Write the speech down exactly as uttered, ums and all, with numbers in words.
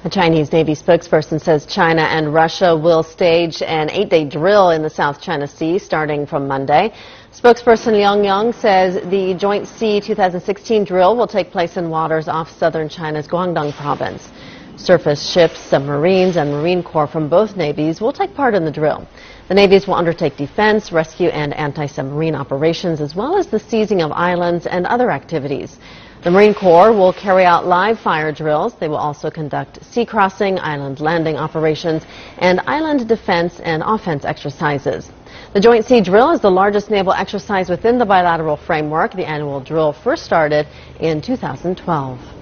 A Chinese Navy spokesperson says China and Russia will stage an eight-day drill in the South China Sea starting from Monday. Spokesperson Liang Yang says the Joint Sea two thousand sixteen drill will take place in waters off southern China's Guangdong province. Surface ships, submarines, and Marine Corps from both navies will take part in the drill. The navies will undertake defense, rescue, and anti-submarine operations, as well as the seizing of islands and other activities. The Marine Corps will carry out live fire drills. They will also conduct sea crossing, island landing operations, and island defense and offense exercises. The Joint Sea Drill is the largest naval exercise within the bilateral framework. The annual drill first started in two thousand twelve.